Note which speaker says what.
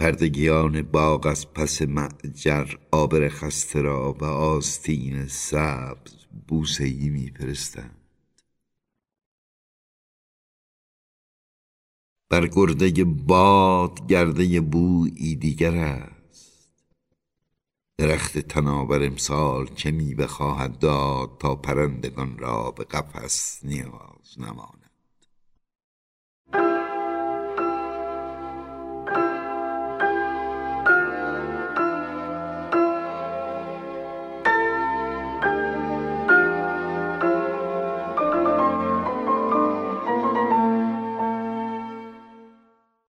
Speaker 1: پردگیان باغ از پس معجر آبر خسته را و آستین سبز بوسه‌ای می‌فرستند. بر گرده باد گرده بویی دیگر است. درخت تناور امسال چه میوه خواهد داد تا پرندگان را به قفس نیاز نماند.